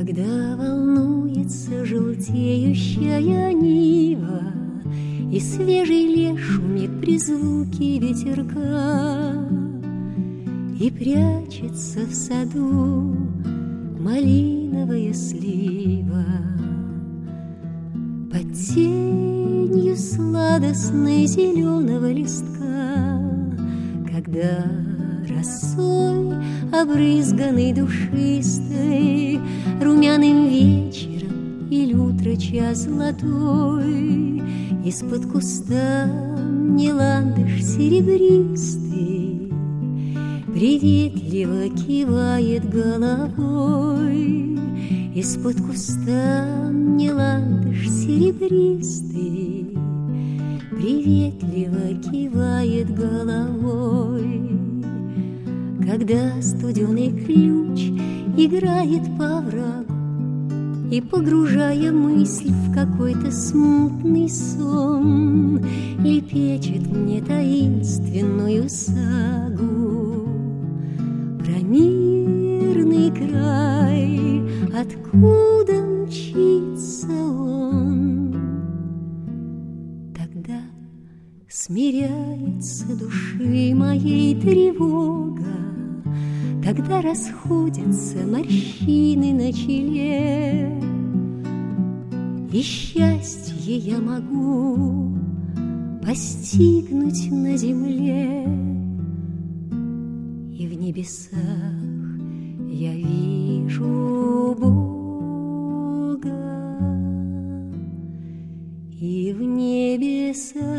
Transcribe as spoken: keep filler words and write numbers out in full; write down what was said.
Когда волнуется желтеющая нива, и свежий лес шумит при звуке ветерка, и прячется в саду малиновая слива под тенью сладостной зеленого листка, когда росой, обрызганный душистой, румяным вечером или утро час золотой, из-под куста мне ландыш серебристый приветливо кивает головой. Из-под куста мне ландыш серебристый приветливо кивает головой. Когда студеный ключ играет по оврагу и, погружая мысль в какой-то смутный сон, лепечет мне таинственную сагу про мирный край, откуда мчится он. Тогда смиряется души моей тревога, когда расходятся морщины на челе, и счастье я могу постигнуть на земле, и в небесах я вижу Бога, и в небесах